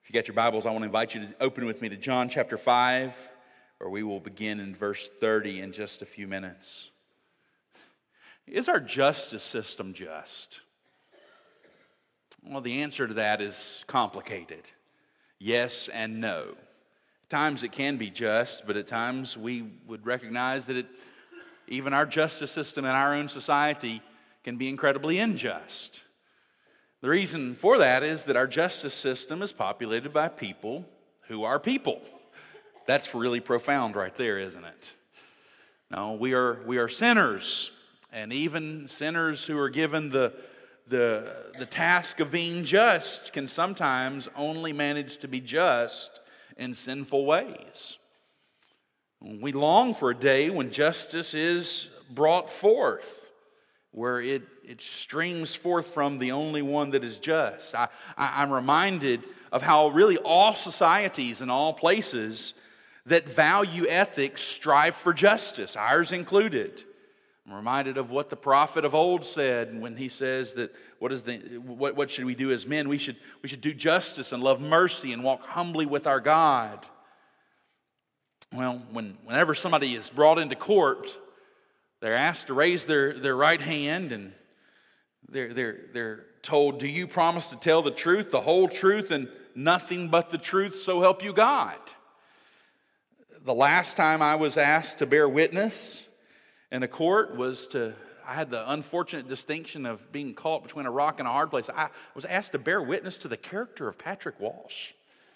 If you got your Bibles, I want to invite you to open with me to John chapter 5, where we will begin in verse 30 in just a few minutes. Is our justice system just? Well, the answer to that is complicated. Yes and no. At times it can be just, but at times we would recognize that even our justice system in our own society can be incredibly unjust. The reason for that is that our justice system is populated by people who are people. That's really profound right there, isn't it? No, we are sinners, and even sinners who are given the task of being just can sometimes only manage to be just in sinful ways. We long for a day when justice is brought forth, where it streams forth from the only one that is just. I'm reminded of how really all societies and all places that value ethics strive for justice, ours included. I'm reminded of what the prophet of old said when he says that what should we do as men? We should do justice and love mercy and walk humbly with our God. Well, whenever somebody is brought into court, they're asked to raise their right hand, and they're told, "Do you promise to tell the truth, the whole truth, and nothing but the truth, so help you God?" The last time I was asked to bear witness in a court I had the unfortunate distinction of being caught between a rock and a hard place. I was asked to bear witness to the character of Patrick Walsh.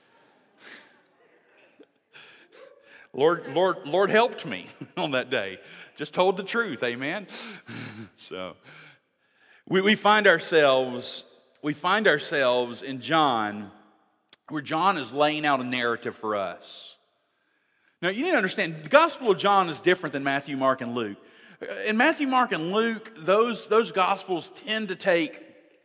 Lord helped me on that day. Just told the truth, amen? So we find ourselves in John, where John is laying out a narrative for us. Now, you need to understand, the Gospel of John is different than Matthew, Mark, and Luke. In Matthew, Mark, and Luke, those Gospels tend to take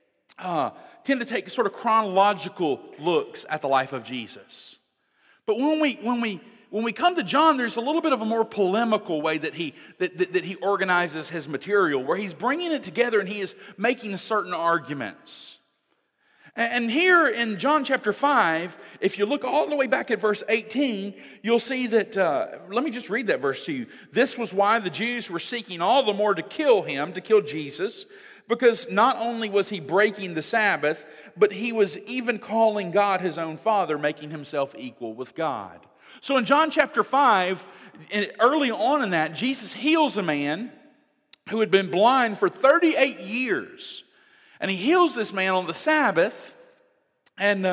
sort of chronological looks at the life of Jesus. But when we come to John, there's a little bit of a more polemical way that he organizes his material, where he's bringing it together and he is making certain arguments. And here in John chapter 5, if you look all the way back at verse 18, you'll see that, let me just read that verse to you. "This was why the Jews were seeking all the more to kill Jesus, because not only was he breaking the Sabbath, but he was even calling God his own Father, making himself equal with God." So in John chapter 5, early on in that, Jesus heals a man who had been blind for 38 years. And he heals this man on the Sabbath, and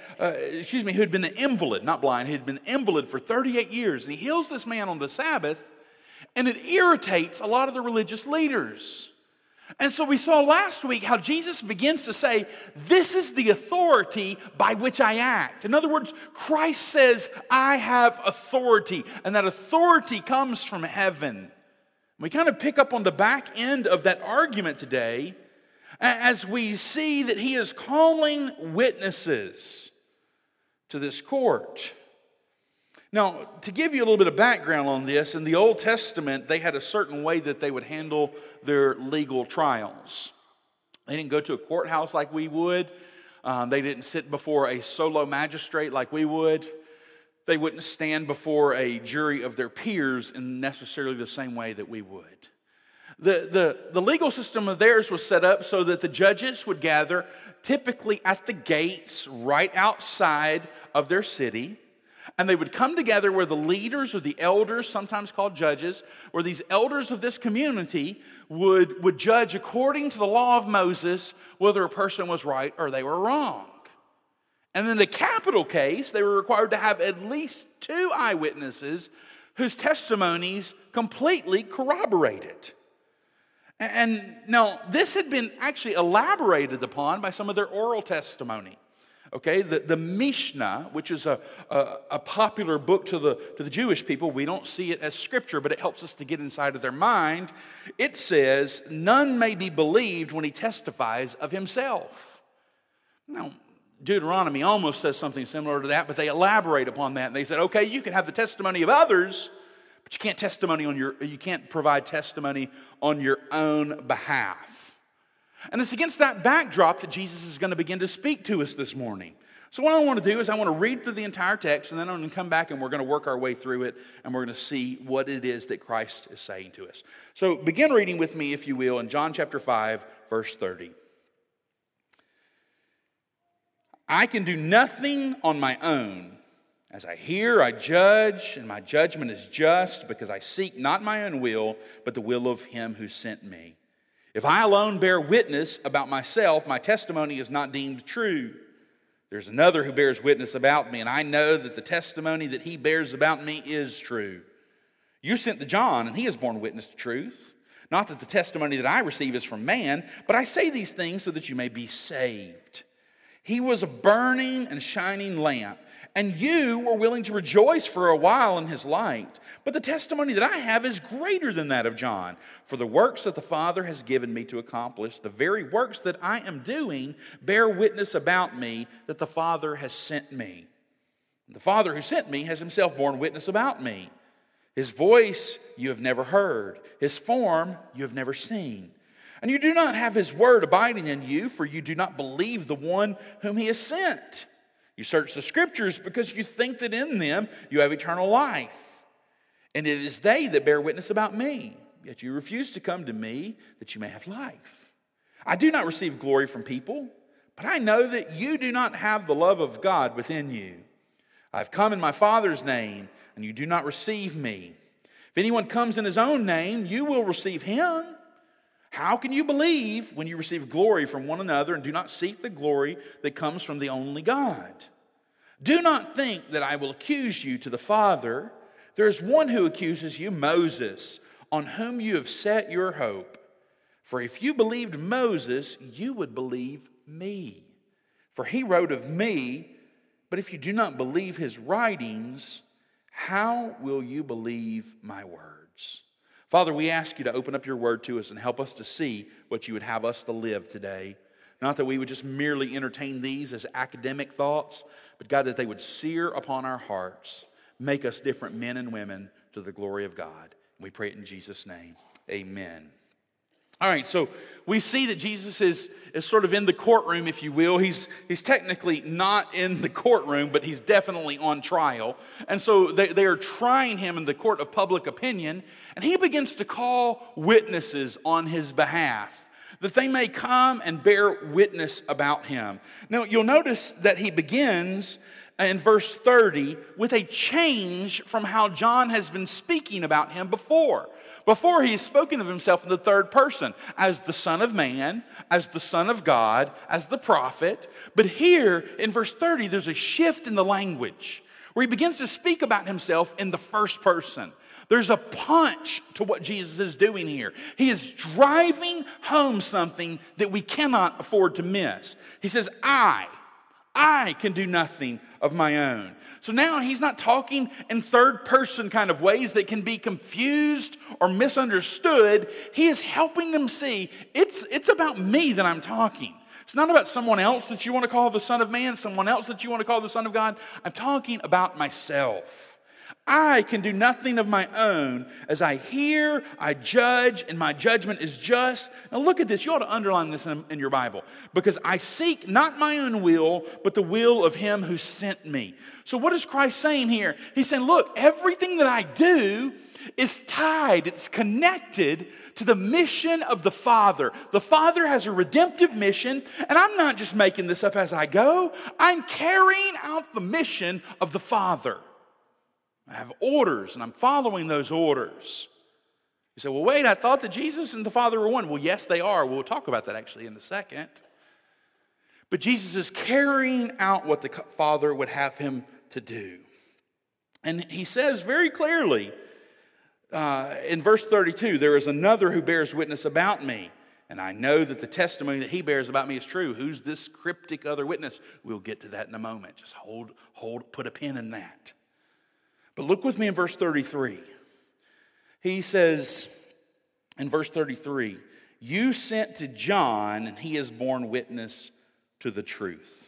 who had been an invalid, not blind, he had been invalid for 38 years. And he heals this man on the Sabbath, and it irritates a lot of the religious leaders. And so we saw last week how Jesus begins to say, "This is the authority by which I act." In other words, Christ says, "I have authority," and that authority comes from heaven. We kind of pick up on the back end of that argument today as we see that he is calling witnesses to this court. Now, to give you a little bit of background on this, in the Old Testament, they had a certain way that they would handle their legal trials. They didn't go to a courthouse like we would. They didn't sit before a solo magistrate like we would. They wouldn't stand before a jury of their peers in necessarily the same way that we would. The legal system of theirs was set up so that the judges would gather typically at the gates right outside of their city. And they would come together where the leaders or the elders, sometimes called judges, where these elders of this community would judge according to the law of Moses whether a person was right or they were wrong. And in the capital case, they were required to have at least 2 eyewitnesses whose testimonies completely corroborated. And now, this had been actually elaborated upon by some of their oral testimony. Okay, the Mishnah, which is a popular book to the Jewish people, we don't see it as scripture, but it helps us to get inside of their mind. It says, "None may be believed when he testifies of himself." Now, Deuteronomy almost says something similar to that, but they elaborate upon that. And they said, okay, you can have the testimony of others, but you can't provide testimony on your own behalf. And it's against that backdrop that Jesus is going to begin to speak to us this morning. So what I want to do is I want to read through the entire text, and then I'm going to come back and we're going to work our way through it, and we're going to see what it is that Christ is saying to us. So begin reading with me, if you will, in John chapter 5, verse 30. I can do nothing on my own. As I hear, I judge, and my judgment is just, because I seek not my own will, but the will of him who sent me. If I alone bear witness about myself, my testimony is not deemed true. There's another who bears witness about me, and I know that the testimony that he bears about me is true. You sent to John, and he has borne witness to truth. Not that the testimony that I receive is from man, but I say these things so that you may be saved. He was a burning and shining lamp, and you were willing to rejoice for a while in his light. But the testimony that I have is greater than that of John. For the works that the Father has given me to accomplish, the very works that I am doing, bear witness about me that the Father has sent me. The Father who sent me has himself borne witness about me. His voice you have never heard. His form you have never seen. And you do not have his word abiding in you, for you do not believe the one whom he has sent. You search the Scriptures because you think that in them you have eternal life. And it is they that bear witness about me. Yet you refuse to come to me that you may have life. I do not receive glory from people, but I know that you do not have the love of God within you. I have come in my Father's name, and you do not receive me. If anyone comes in his own name, you will receive him. How can you believe when you receive glory from one another and do not seek the glory that comes from the only God? Do not think that I will accuse you to the Father. There is one who accuses you, Moses, on whom you have set your hope. For if you believed Moses, you would believe me. For he wrote of me. But if you do not believe his writings, how will you believe my words? Father, we ask you to open up your word to us and help us to see what you would have us to live today. Not that we would just merely entertain these as academic thoughts, but God, that they would sear upon our hearts, make us different men and women to the glory of God. We pray it in Jesus' name. Amen. All right, so we see that Jesus is sort of in the courtroom, if you will. He's technically not in the courtroom, but he's definitely on trial. And so they are trying him in the court of public opinion, and he begins to call witnesses on his behalf, that they may come and bear witness about him. Now, you'll notice that he begins in verse 30 with a change from how John has been speaking about him before. Before, he has spoken of himself in the third person, as the Son of Man, as the Son of God, as the prophet. But here, in verse 30, there's a shift in the language, where he begins to speak about himself in the first person. There's a punch to what Jesus is doing here. He is driving home something that we cannot afford to miss. He says, I can do nothing of my own. So now he's not talking in third person kind of ways that can be confused or misunderstood. He is helping them see it's about me that I'm talking. It's not about someone else that you want to call the Son of Man, someone else that you want to call the Son of God. I'm talking about myself. I can do nothing of my own. As I hear, I judge, and my judgment is just. Now look at this. You ought to underline this in your Bible. Because I seek not my own will, but the will of him who sent me. So what is Christ saying here? He's saying, look, everything that I do is tied, it's connected to the mission of the Father. The Father has a redemptive mission, and I'm not just making this up as I go. I'm carrying out the mission of the Father. I have orders, and I'm following those orders. You say, well, wait, I thought that Jesus and the Father were one. Well, yes, they are. We'll talk about that actually in a second. But Jesus is carrying out what the Father would have him to do. And he says very clearly in verse 32, there is another who bears witness about me, and I know that the testimony that he bears about me is true. Who's this cryptic other witness? We'll get to that in a moment. Just put a pin in that. But look with me in verse 33. He says in verse 33, you sent to John, and he has borne witness to the truth.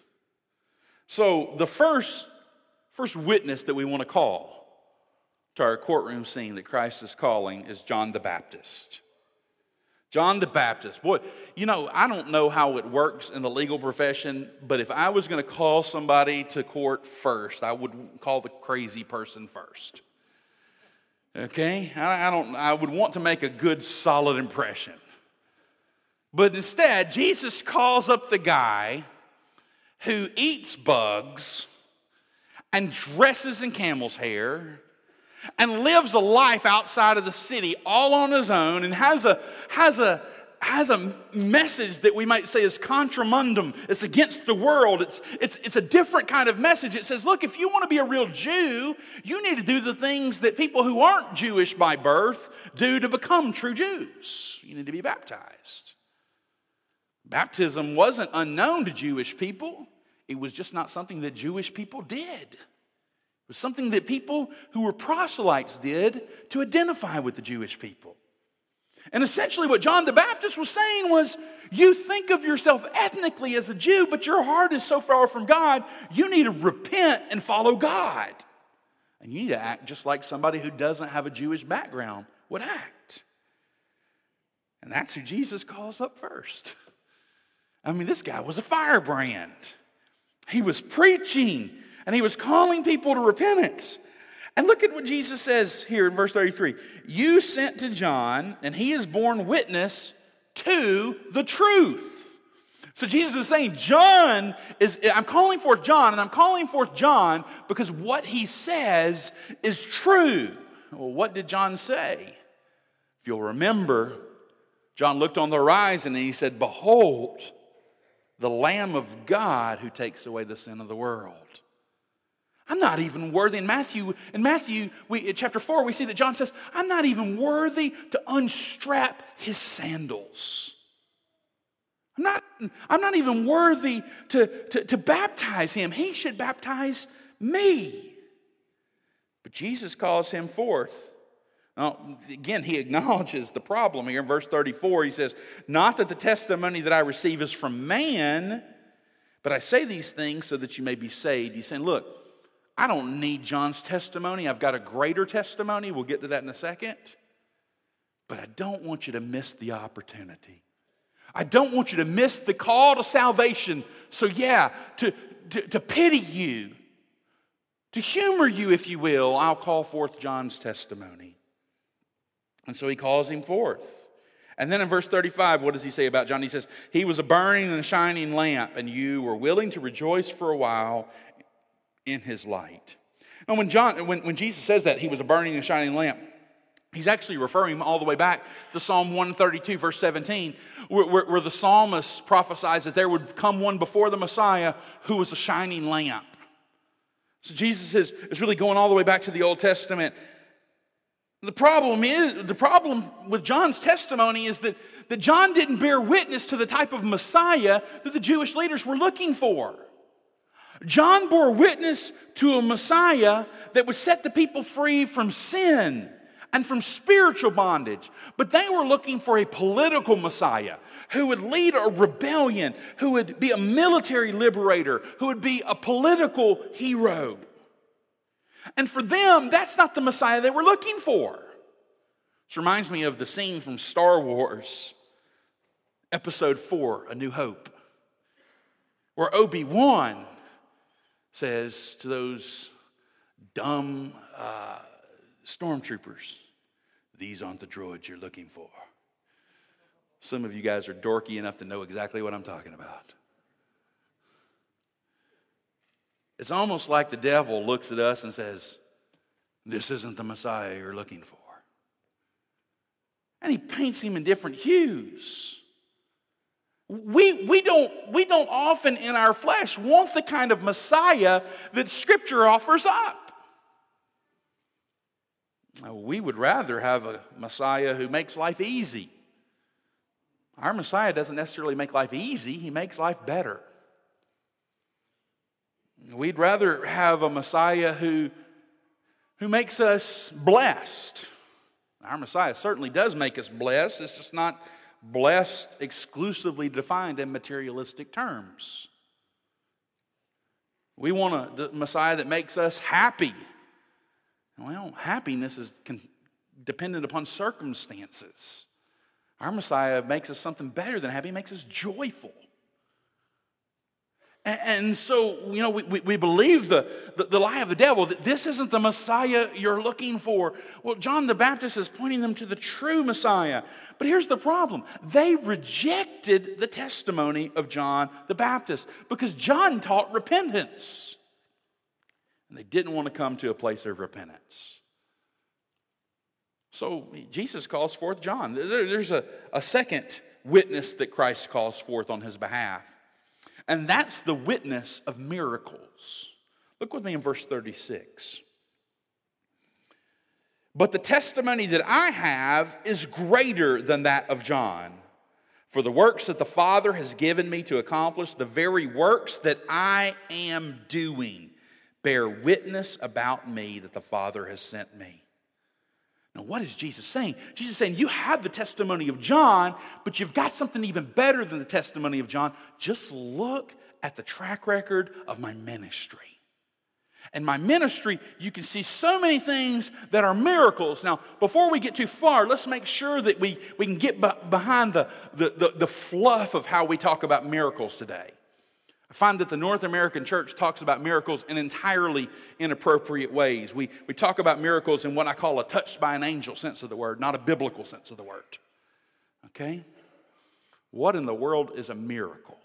So the first witness that we want to call to our courtroom scene that Christ is calling is John the Baptist. John the Baptist. Boy, I don't know how it works in the legal profession, but if I was going to call somebody to court first, I would call the crazy person first. Okay? I would want to make a good, solid impression. But instead, Jesus calls up the guy who eats bugs and dresses in camel's hair and lives a life outside of the city all on his own and has a message that we might say is contramundum. It's against the world. It's a different kind of message. It says, look, if you want to be a real Jew, you need to do the things that people who aren't Jewish by birth do to become true Jews. You need to be baptized. Baptism wasn't unknown to Jewish people. It was just not something that Jewish people did. It was something that people who were proselytes did to identify with the Jewish people. And essentially what John the Baptist was saying was, you think of yourself ethnically as a Jew, but your heart is so far from God, you need to repent and follow God. And you need to act just like somebody who doesn't have a Jewish background would act. And that's who Jesus calls up first. I mean, this guy was a firebrand. He was preaching, and he was calling people to repentance. And look at what Jesus says here in verse 33. You sent to John, and he has borne witness to the truth. So Jesus is saying, I'm calling forth John, and I'm calling forth John because what he says is true. Well, what did John say? If you'll remember, John looked on the horizon and he said, behold, the Lamb of God who takes away the sin of the world. I'm not even worthy. In Matthew, chapter 4, we see that John says, I'm not even worthy to unstrap his sandals. I'm not even worthy to baptize him. He should baptize me. But Jesus calls him forth. Now, again, he acknowledges the problem here in verse 34. He says, not that the testimony that I receive is from man, but I say these things so that you may be saved. He's saying, look, I don't need John's testimony. I've got a greater testimony. We'll get to that in a second. But I don't want you to miss the opportunity. I don't want you to miss the call to salvation. So to pity you, to humor you, if you will, I'll call forth John's testimony. And so he calls him forth. And then in verse 35, what does he say about John? He says, he was a burning and shining lamp, and you were willing to rejoice for a while in his light. Now when Jesus says that he was a burning and shining lamp, he's actually referring all the way back to Psalm 132, verse 17, where the psalmist prophesies that there would come one before the Messiah who was a shining lamp. So Jesus is really going all the way back to the Old Testament. The problem with John's testimony is that John didn't bear witness to the type of Messiah that the Jewish leaders were looking for. John bore witness to a Messiah that would set the people free from sin and from spiritual bondage. But they were looking for a political Messiah who would lead a rebellion, who would be a military liberator, who would be a political hero. And for them, that's not the Messiah they were looking for. This reminds me of the scene from Star Wars, Episode 4, A New Hope, where Obi-Wan says to those dumb stormtroopers, these aren't the droids you're looking for. Some of you guys are dorky enough to know exactly what I'm talking about. It's almost like the devil looks at us and says, this isn't the Messiah you're looking for. And he paints him in different hues. We don't often in our flesh want the kind of Messiah that Scripture offers up. We would rather have a Messiah who makes life easy. Our Messiah doesn't necessarily make life easy, he makes life better. We'd rather have a Messiah who makes us blessed. Our Messiah certainly does make us blessed. It's just not blessed exclusively defined in materialistic terms. We want a Messiah that makes us happy. Well, happiness is dependent upon circumstances. Our Messiah makes us something better than happy. He makes us joyful. And so, we believe the lie of the devil, that this isn't the Messiah you're looking for. Well, John the Baptist is pointing them to the true Messiah. But here's the problem. They rejected the testimony of John the Baptist because John taught repentance. And they didn't want to come to a place of repentance. So Jesus calls forth John. There's a second witness that Christ calls forth on his behalf. And that's the witness of miracles. Look with me in verse 36. But the testimony that I have is greater than that of John. For the works that the Father has given me to accomplish, the very works that I am doing, bear witness about me that the Father has sent me. Now, what is Jesus saying? Jesus is saying, you have the testimony of John, but you've got something even better than the testimony of John. Just look at the track record of my ministry. And my ministry, you can see so many things that are miracles. Now, before we get too far, let's make sure that we can get behind the fluff of how we talk about miracles today. I find that the North American church talks about miracles in entirely inappropriate ways. We talk about miracles in what I call a touched by an angel sense of the word, not a biblical sense of the word. Okay? What in the world is a miracle?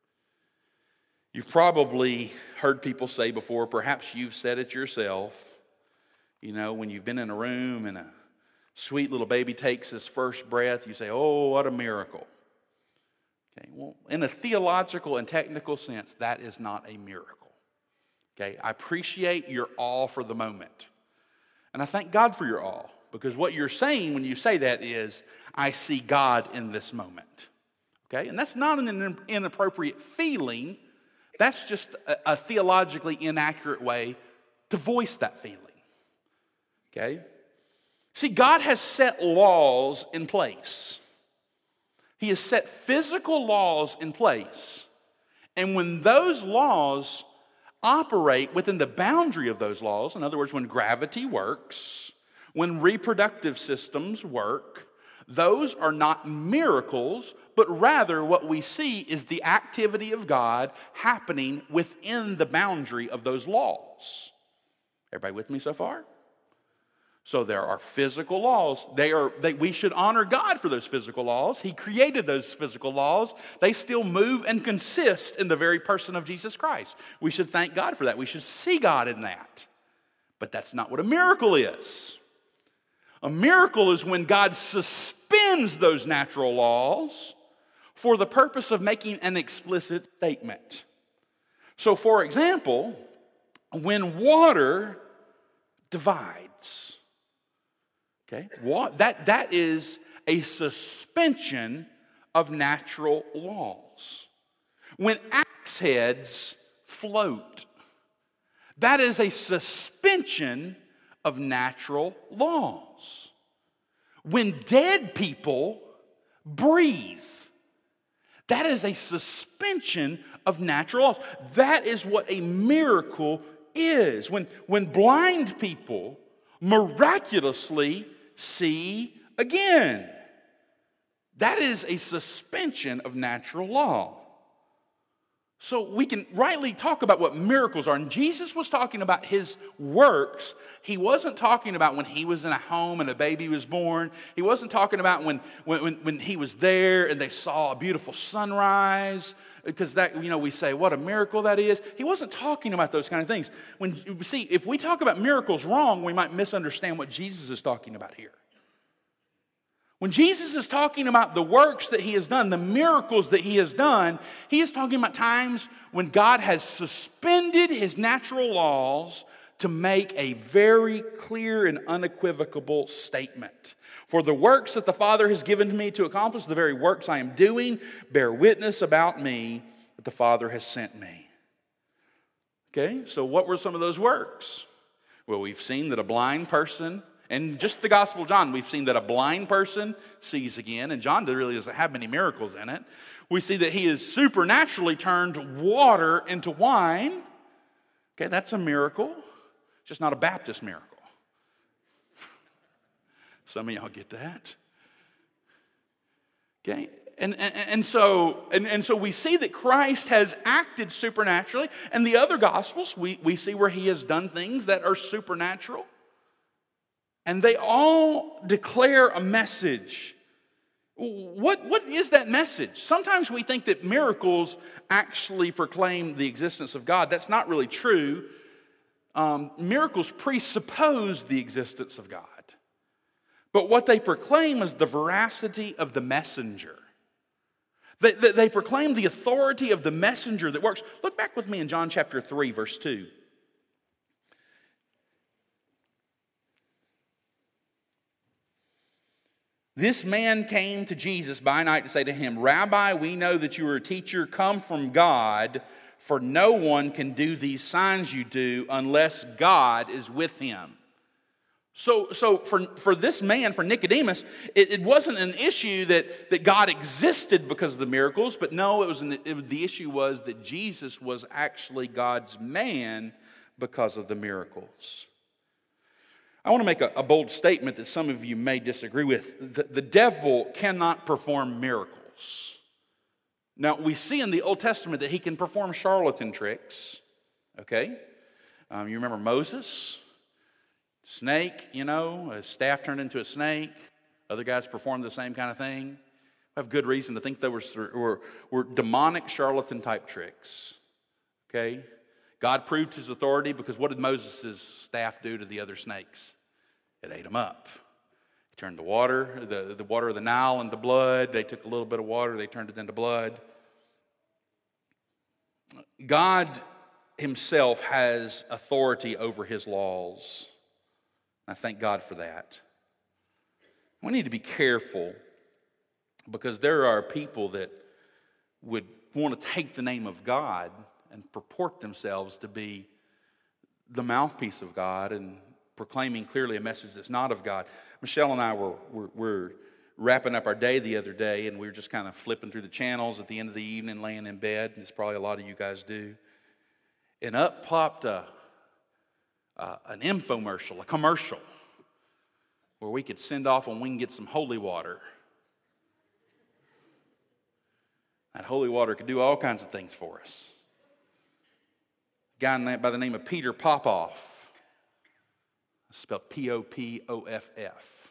You've probably heard people say before, perhaps you've said it yourself, when you've been in a room and a sweet little baby takes his first breath, you say, oh, what a miracle. Okay, well, in a theological and technical sense, that is not a miracle. Okay, I appreciate your awe for the moment. And I thank God for your awe, because what you're saying when you say that is, I see God in this moment. Okay, and that's not an inappropriate feeling. That's just a theologically inaccurate way to voice that feeling. Okay? See, God has set laws in place. He has set physical laws in place. And when those laws operate within the boundary of those laws, in other words, when gravity works, when reproductive systems work, those are not miracles, but rather what we see is the activity of God happening within the boundary of those laws. Everybody with me so far? So there are physical laws. We should honor God for those physical laws. He created those physical laws. They still move and consist in the very person of Jesus Christ. We should thank God for that. We should see God in that. But that's not what a miracle is. A miracle is when God suspends those natural laws for the purpose of making an explicit statement. So, for example, when water divides, okay, that is a suspension of natural laws. When axe heads float, that is a suspension of natural laws. When dead people breathe, that is a suspension of natural laws. That is what a miracle is. When blind people miraculously see again, that is a suspension of natural law. So we can rightly talk about what miracles are. And Jesus was talking about his works. He wasn't talking about when he was in a home and a baby was born. He wasn't talking about when he was there and they saw a beautiful sunrise. Because that, we say, what a miracle that is. He wasn't talking about those kind of things. If we talk about miracles wrong, we might misunderstand what Jesus is talking about here. When Jesus is talking about the works that he has done, the miracles that he has done, he is talking about times when God has suspended his natural laws to make a very clear and unequivocal statement. For the works that the Father has given to me to accomplish, the very works I am doing, bear witness about me that the Father has sent me. Okay, so what were some of those works? Well, we've seen that a blind person, and just the Gospel of John, we've seen that a blind person sees again, and John really doesn't have many miracles in it. We see that he has supernaturally turned water into wine. Okay, that's a miracle, just not a Baptist miracle. Some of y'all get that. Okay? And so we see that Christ has acted supernaturally, and the other Gospels, we see where he has done things that are supernatural. And they all declare a message. What is that message? Sometimes we think that miracles actually proclaim the existence of God. That's not really true. Miracles presuppose the existence of God. But what they proclaim is the veracity of the messenger. They proclaim the authority of the messenger that works. Look back with me in John chapter 3, verse 2. This man came to Jesus by night to say to him, Rabbi, we know that you are a teacher come from God, for no one can do these signs you do unless God is with him. So for this man, for Nicodemus, it wasn't an issue that God existed because of the miracles, but no, the issue was that Jesus was actually God's man because of the miracles. I want to make a bold statement that some of you may disagree with. The devil cannot perform miracles. Now, we see in the Old Testament that he can perform charlatan tricks. Okay? You remember Moses? Snake, a staff turned into a snake. Other guys performed the same kind of thing. We have good reason to think those were demonic charlatan type tricks. Okay? God proved his authority because what did Moses' staff do to the other snakes? It ate them up. He turned the water of the Nile into blood. They took a little bit of water, they turned it into blood. God himself has authority over his laws. I thank God for that. We need to be careful because there are people that would want to take the name of God and purport themselves to be the mouthpiece of God and proclaiming clearly a message that's not of God. Michelle and I were wrapping up our day the other day, and we were just kind of flipping through the channels at the end of the evening, laying in bed, and it's probably a lot of you guys do. And up popped an infomercial, a commercial, where we could send off and we can get some holy water. That holy water could do all kinds of things for us. A guy by the name of Peter Popoff, spelled P-O-P-O-F-F.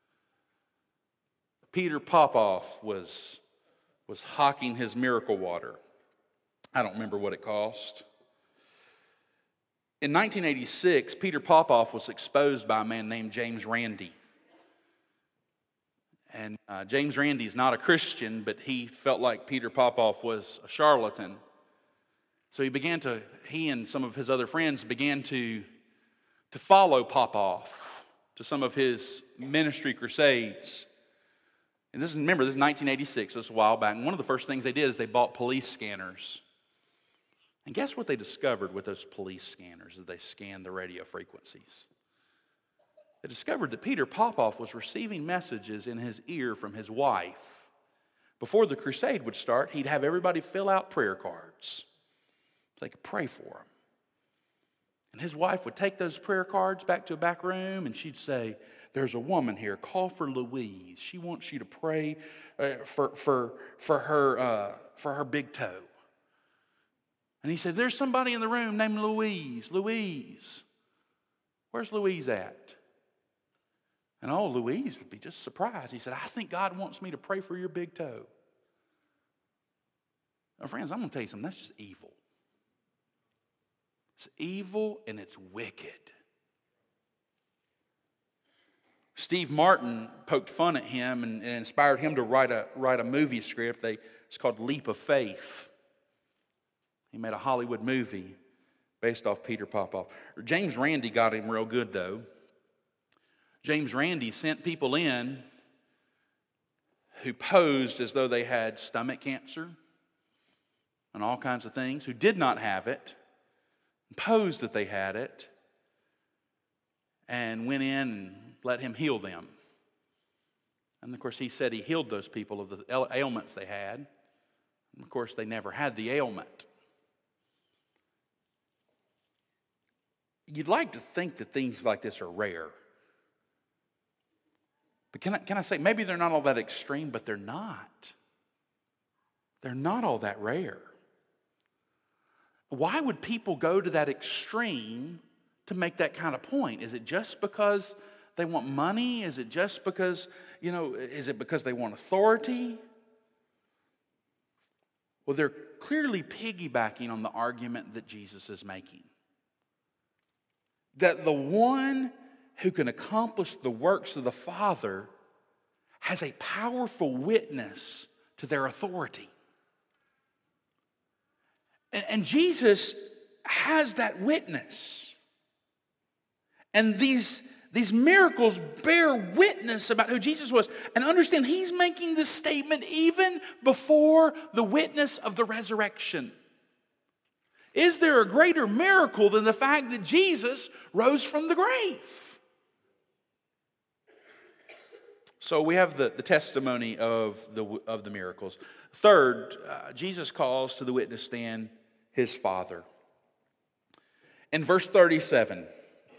Peter Popoff was hawking his miracle water. I don't remember what it cost. In 1986, Peter Popoff was exposed by a man named James Randi. And James Randi is not a Christian, but he felt like Peter Popoff was a charlatan. So he and some of his other friends began to follow Popoff to some of his ministry crusades. And this is 1986, so it's a while back. And one of the first things they did is they bought police scanners. And guess what they discovered with those police scanners as they scanned the radio frequencies? They discovered that Peter Popoff was receiving messages in his ear from his wife. Before the crusade would start, he'd have everybody fill out prayer cards so they could pray for him. And his wife would take those prayer cards back to a back room and she'd say, there's a woman here, call for Louise. She wants you to pray for her big toe. And he said, there's somebody in the room named Louise. Louise, where's Louise at? And Louise would be just surprised. He said, I think God wants me to pray for your big toe. Now, friends, I'm going to tell you something. That's just evil. It's evil and it's wicked. Steve Martin poked fun at him and inspired him to write a movie script. It's called Leap of Faith. He made a Hollywood movie based off Peter Popoff. James Randi got him real good, though. James Randi sent people in who posed as though they had stomach cancer and all kinds of things, who did not have it, posed that they had it, and went in and let him heal them. And of course, he said he healed those people of the ailments they had. And of course, they never had the ailment. You'd like to think that things like this are rare. But can I say, maybe they're not all that extreme, but they're not. They're not all that rare. Why would people go to that extreme to make that kind of point? Is it just because they want money? Is it just because, is it because they want authority? Well, they're clearly piggybacking on the argument that Jesus is making. That the one who can accomplish the works of the Father has a powerful witness to their authority. And Jesus has that witness. And these miracles bear witness about who Jesus was. And understand, he's making this statement even before the witness of the resurrection. Is there a greater miracle than the fact that Jesus rose from the grave? So we have the testimony of the miracles. Third, Jesus calls to the witness stand his Father. In verse 37,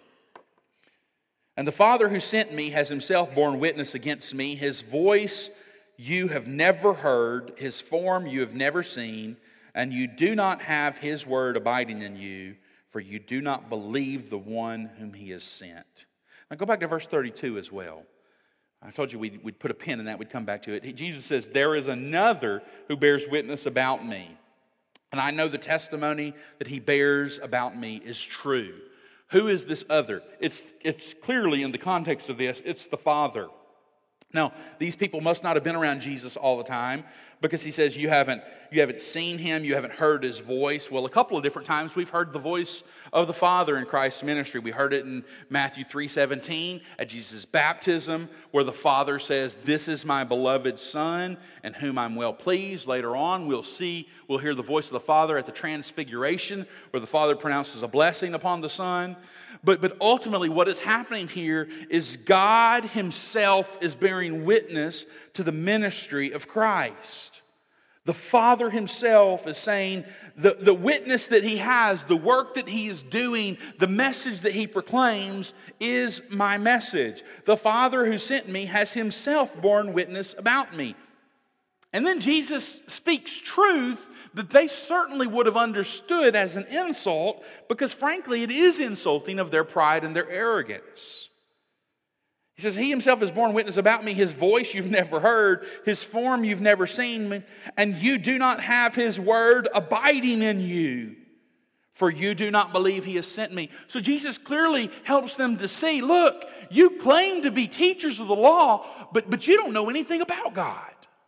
and the Father who sent me has himself borne witness against me. His voice you have never heard, his form you have never seen, and you do not have his word abiding in you, for you do not believe the one whom he has sent. Now go back to verse 32 as well. I told you we'd put a pin in that, we'd come back to it. Jesus says, there is another who bears witness about me, and I know the testimony that he bears about me is true. Who is this other? It's clearly in the context of this, it's the Father. Now, these people must not have been around Jesus all the time, because he says you haven't seen him, you haven't heard his voice. Well, a couple of different times we've heard the voice of the Father in Christ's ministry. We heard it in Matthew 3:17 at Jesus' baptism, where the Father says, "This is my beloved Son, in whom I'm well pleased." Later on, we'll hear the voice of the Father at the Transfiguration, where the Father pronounces a blessing upon the Son. But ultimately what is happening here is God himself is bearing witness to the ministry of Christ. The Father himself is saying the witness that he has, the work that he is doing, the message that he proclaims is my message. The Father who sent me has himself borne witness about me. And then Jesus speaks truth that they certainly would have understood as an insult, because frankly it is insulting of their pride and their arrogance. He says, he himself has borne witness about me, his voice you've never heard, his form you've never seen, and you do not have his word abiding in you, for you do not believe he has sent me. So Jesus clearly helps them to see, look, you claim to be teachers of the law, but you don't know anything about God.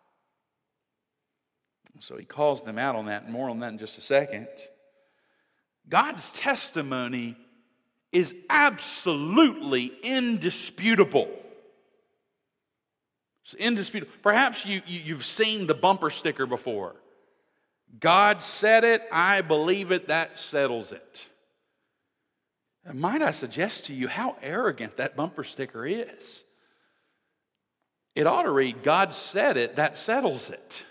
So he calls them out on that, and more on that in just a second. God's testimony is absolutely indisputable. It's indisputable. Perhaps you've seen the bumper sticker before. God said it, I believe it, that settles it. And might I suggest to you how arrogant that bumper sticker is? It ought to read, God said it, that settles it.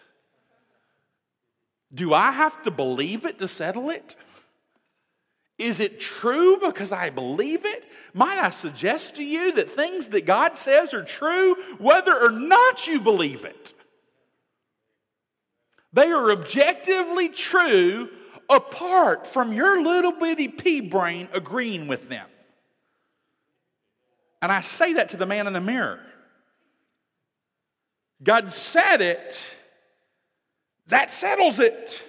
Do I have to believe it to settle it? Is it true because I believe it? Might I suggest to you that things that God says are true, whether or not you believe it? They are objectively true apart from your little bitty pea brain agreeing with them. And I say that to the man in the mirror. God said it. That settles it.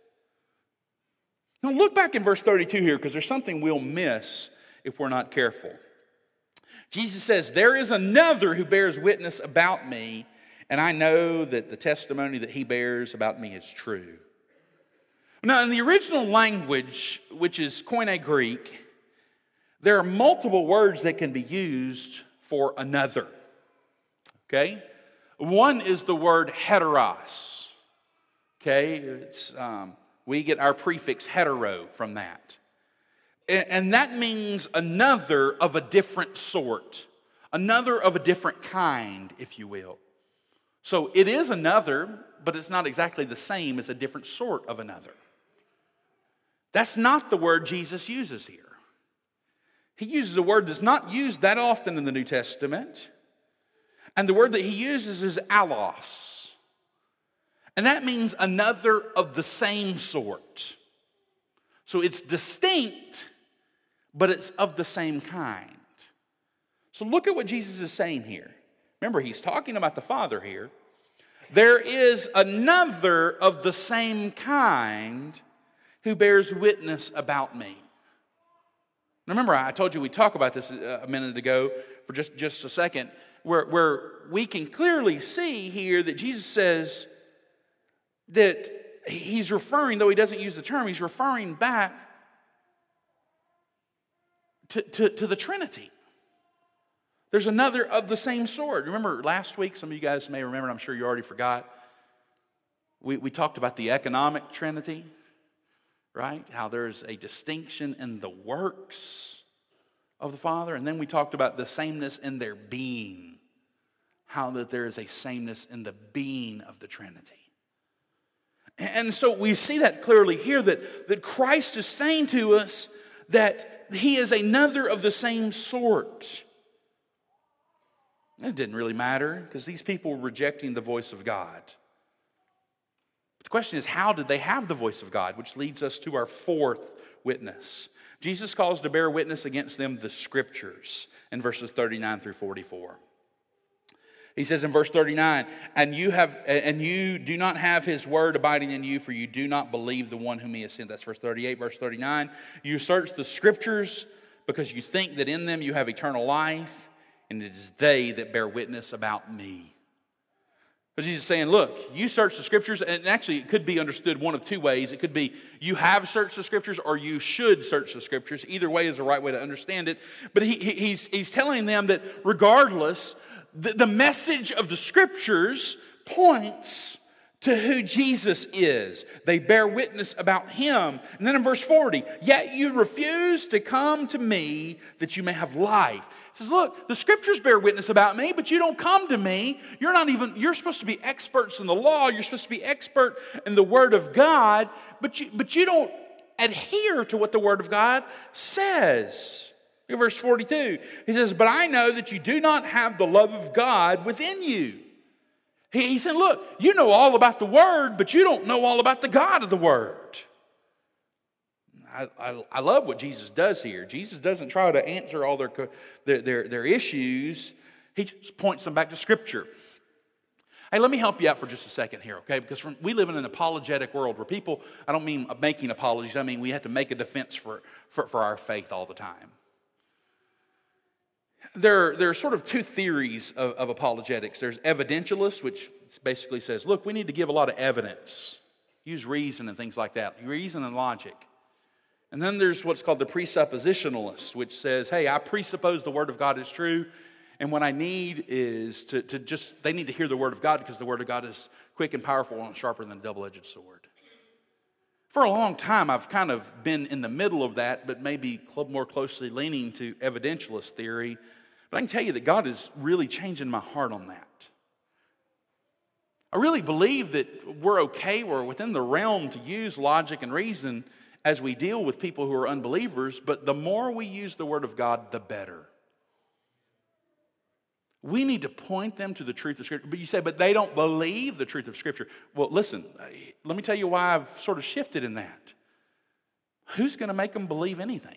Now look back in verse 32 here, because there's something we'll miss if we're not careful. Jesus says, there is another who bears witness about me, and I know that the testimony that he bears about me is true. Now in the original language, which is Koine Greek, there are multiple words that can be used for another. Okay? One is the word heteros. Okay, we get our prefix hetero from that. And that means another of a different sort. Another of a different kind, if you will. So it is another, but it's not exactly the same as a different sort of another. That's not the word Jesus uses here. He uses a word that's not used that often in the New Testament. And the word that he uses is allos. And that means another of the same sort. So it's distinct, but it's of the same kind. So look at what Jesus is saying here. Remember, he's talking about the Father here. There is another of the same kind who bears witness about me. Now remember, I told you we talked about this a minute ago for just a second, where we can clearly see here that Jesus says that he's referring, though he doesn't use the term, he's referring back to the Trinity. There's another of the same sort. Remember last week, some of you guys may remember, I'm sure you already forgot, we talked about the economic Trinity, right? How there's a distinction in the works of the Father. And then we talked about the sameness in their being. How that there is a sameness in the being of the Trinity. And so we see that clearly here, that Christ is saying to us that he is another of the same sort. It didn't really matter because these people were rejecting the voice of God. But the question is, how did they have the voice of God? Which leads us to our fourth witness. Jesus calls to bear witness against them the Scriptures in verses 39 through 44. He says in verse 39, and you do not have his word abiding in you, for you do not believe the one whom he has sent. That's verse 38. Verse 39, you search the Scriptures because you think that in them you have eternal life, and it is they that bear witness about me. Because he's saying, look, you search the Scriptures, and actually it could be understood one of two ways. It could be you have searched the Scriptures or you should search the Scriptures. Either way is the right way to understand it. But he's telling them that regardless, the message of the Scriptures points to who Jesus is. They bear witness about him. And then in verse 40, yet you refuse to come to me that you may have life. He says, look, the Scriptures bear witness about me, but you don't come to me. You're supposed to be experts in the law. You're supposed to be expert in the Word of God, but you don't adhere to what the Word of God says. Look at verse 42. He says, but I know that you do not have the love of God within you. He said, look, you know all about the Word, but you don't know all about the God of the Word. I love what Jesus does here. Jesus doesn't try to answer all their issues. He just points them back to Scripture. Hey, let me help you out for just a second here, okay? Because we live in an apologetic world where people, I don't mean making apologies, I mean we have to make a defense for our faith all the time. There are sort of two theories of apologetics. There's evidentialists, which basically says, look, we need to give a lot of evidence. Use reason and things like that. Reason and logic. And then there's what's called the presuppositionalist, which says, hey, I presuppose the Word of God is true, and what I need is they need to hear the Word of God because the Word of God is quick and powerful and sharper than a double-edged sword. For a long time, I've kind of been in the middle of that, but maybe more closely leaning to evidentialist theory. But I can tell you that God is really changing my heart on that. I really believe that we're okay, we're within the realm to use logic and reason as we deal with people who are unbelievers, but the more we use the Word of God, the better. We need to point them to the truth of Scripture. But you say, but they don't believe the truth of Scripture. Well, listen, let me tell you why I've sort of shifted in that. Who's going to make them believe anything?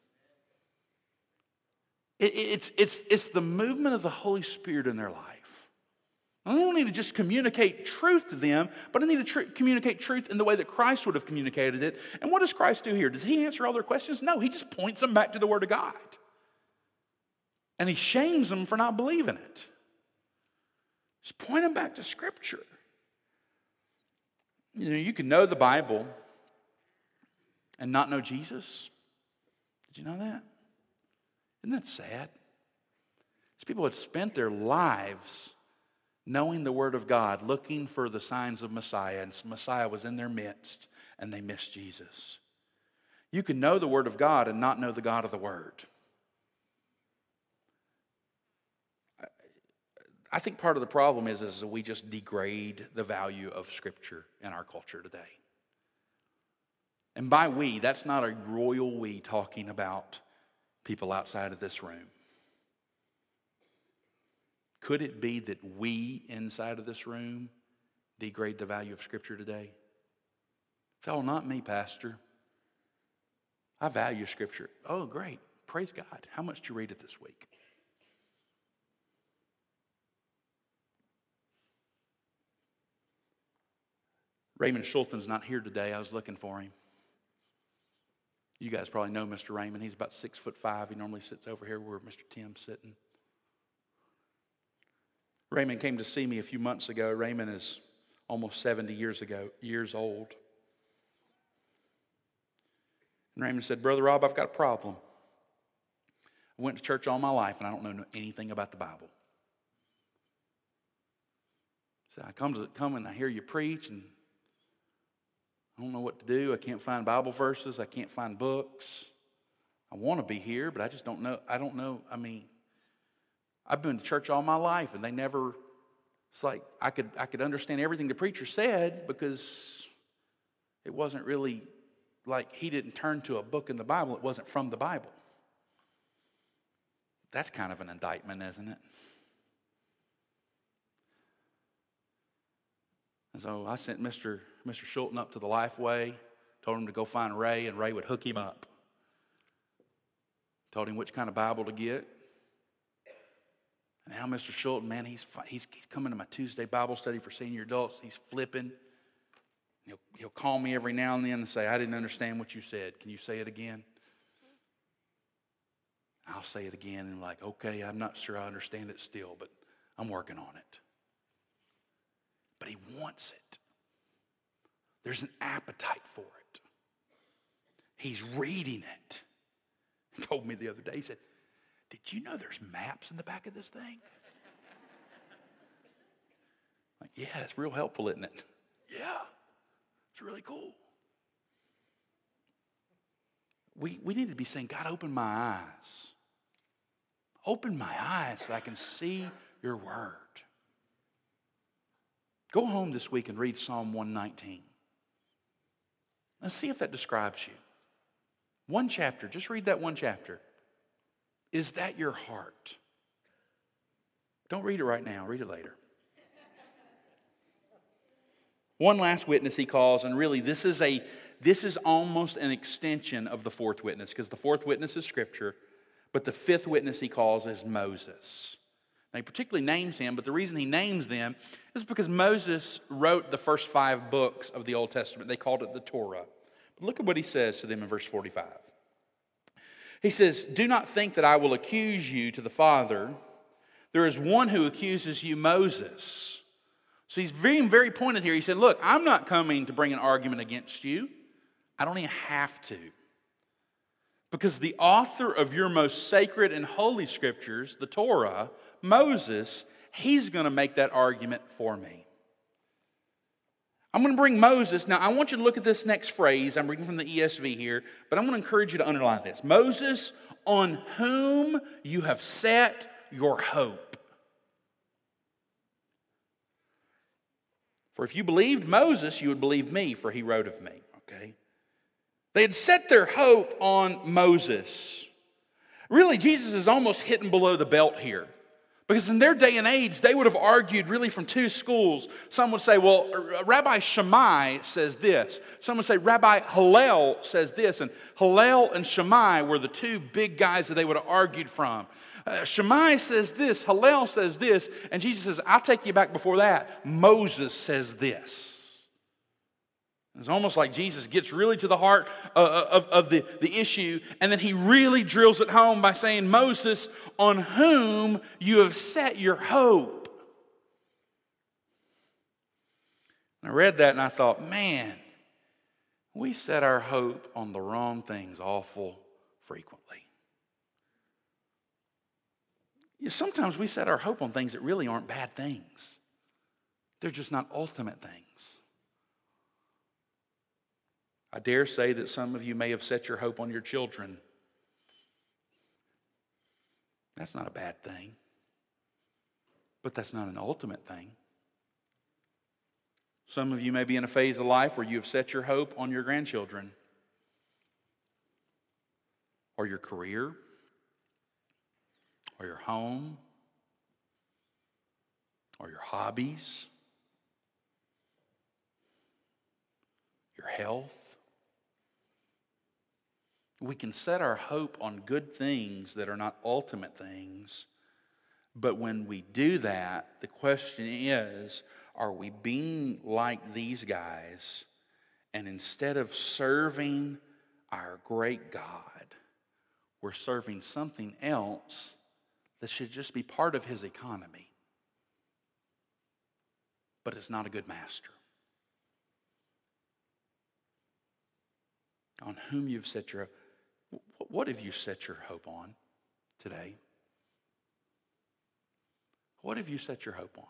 It's the movement of the Holy Spirit in their life. I don't need to just communicate truth to them, but I need to communicate truth in the way that Christ would have communicated it. And what does Christ do here? Does he answer all their questions? No, he just points them back to the Word of God. And he shames them for not believing it. Just point them back to Scripture. You know, you can know the Bible and not know Jesus. Did you know that? Isn't that sad? These people had spent their lives knowing the Word of God, looking for the signs of Messiah, and Messiah was in their midst, and they missed Jesus. You can know the Word of God and not know the God of the Word. I think part of the problem is that we just degrade the value of Scripture in our culture today. And by we, that's not a royal we talking about people outside of this room. Could it be that we inside of this room degrade the value of Scripture today? Oh, not me, Pastor. I value Scripture. Oh, great. Praise God. How much did you read it this week? Raymond Schulten's not here today. I was looking for him. You guys probably know Mr. Raymond. He's about 6'5". He normally sits over here where Mr. Tim's sitting. Raymond came to see me a few months ago. Raymond is almost 70 years old. And Raymond said, Brother Rob, I've got a problem. I went to church all my life and I don't know anything about the Bible. So I come and I hear you preach and I don't know what to do. I can't find Bible verses. I can't find books. I want to be here, but I just don't know. I don't know. I mean, I've been to church all my life and they never, it's like I could understand everything the preacher said because it wasn't really like he didn't turn to a book in the Bible. It wasn't from the Bible. That's kind of an indictment, isn't it? And so I sent Mr. Schulten up to the Lifeway, told him to go find Ray, and Ray would hook him up. Told him which kind of Bible to get. And now Mr. Schulten, man, he's coming to my Tuesday Bible study for senior adults. He's flipping. He'll call me every now and then and say, I didn't understand what you said. Can you say it again? I'll say it again and like, okay, I'm not sure I understand it still, but I'm working on it. But he wants it. There's an appetite for it. He's reading it. He told me the other day, he said, did you know there's maps in the back of this thing? Like, yeah, it's real helpful, isn't it? Yeah, it's really cool. We need to be saying, God, open my eyes. Open my eyes so I can see your word. Go home this week and read Psalm 119. Let's see if that describes you. One chapter, just read that one chapter. Is that your heart? Don't read it right now, read it later. One last witness he calls, and really this is almost an extension of the fourth witness, because the fourth witness is Scripture, but the fifth witness he calls is Moses. Now, he particularly names him, but the reason he names them is because Moses wrote the first 5 books of the Old Testament. They called it the Torah. But look at what he says to them in verse 45. He says, do not think that I will accuse you to the Father. There is one who accuses you, Moses. So he's very, very pointed here. He said, look, I'm not coming to bring an argument against you. I don't even have to. Because the author of your most sacred and holy scriptures, the Torah, Moses, he's going to make that argument for me. I'm going to bring Moses. Now, I want you to look at this next phrase. I'm reading from the ESV here, but I'm going to encourage you to underline this. Moses, on whom you have set your hope. For if you believed Moses, you would believe me, for he wrote of me. Okay? They had set their hope on Moses. Really, Jesus is almost hitting below the belt here. Because in their day and age, they would have argued really from 2 schools. Some would say, well, Rabbi Shammai says this. Some would say, Rabbi Hillel says this. And Hillel and Shammai were the 2 big guys that they would have argued from. Shammai says this, Hillel says this, and Jesus says, I'll take you back before that. Moses says this. It's almost like Jesus gets really to the heart of the issue, and then he really drills it home by saying, Moses, on whom you have set your hope. And I read that and I thought, man, we set our hope on the wrong things awful frequently. Sometimes we set our hope on things that really aren't bad things. They're just not ultimate things. I dare say that some of you may have set your hope on your children. That's not a bad thing. But that's not an ultimate thing. Some of you may be in a phase of life where you have set your hope on your grandchildren, or your career, or your home, or your hobbies, your health. We can set our hope on good things that are not ultimate things. But when we do that, the question is, are we being like these guys? And instead of serving our great God, we're serving something else that should just be part of his economy. But it's not a good master. On whom you've set your... What have you set your hope on today? What have you set your hope on?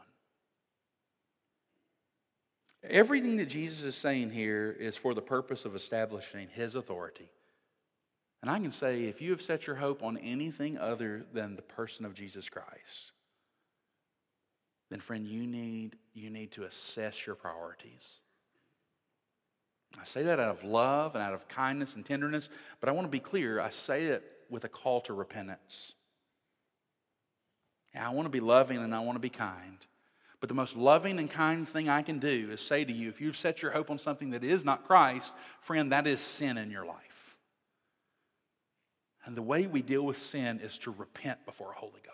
Everything that Jesus is saying here is for the purpose of establishing his authority. And I can say, if you have set your hope on anything other than the person of Jesus Christ, then friend, you need to assess your priorities. I say that out of love and out of kindness and tenderness, but I want to be clear, I say it with a call to repentance. Yeah, I want to be loving and I want to be kind. But the most loving and kind thing I can do is say to you, if you've set your hope on something that is not Christ, friend, that is sin in your life. And the way we deal with sin is to repent before a holy God.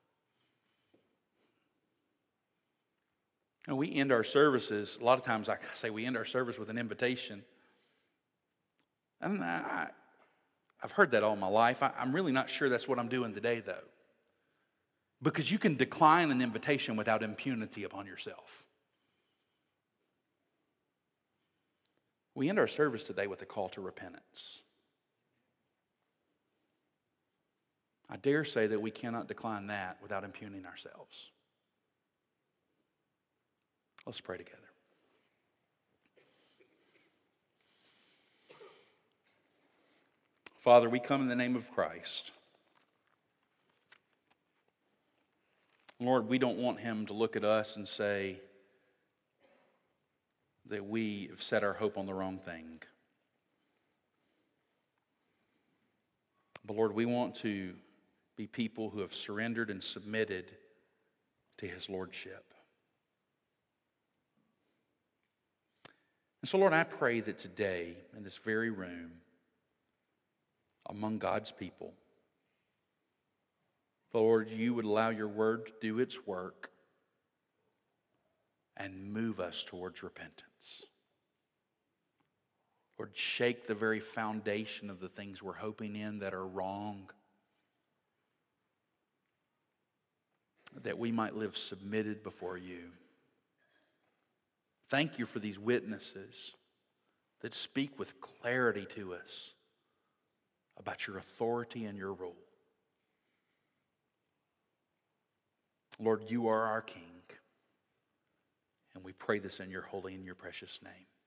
And we end our services, a lot of times I say we end our service with an invitation. And I've heard that all my life. I'm really not sure that's what I'm doing today, though. Because you can decline an invitation without impunity upon yourself. We end our service today with a call to repentance. I dare say that we cannot decline that without impugning ourselves. Let's pray together. Father, we come in the name of Christ. Lord, we don't want him to look at us and say that we have set our hope on the wrong thing. But Lord, we want to be people who have surrendered and submitted to his lordship. And so, Lord, I pray that today, in this very room, among God's people, Lord, you would allow your word to do its work and move us towards repentance. Lord, shake the very foundation of the things we're hoping in that are wrong, that we might live submitted before you. Thank you for these witnesses that speak with clarity to us about your authority and your rule. Lord, you are our King, and we pray this in your holy and your precious name.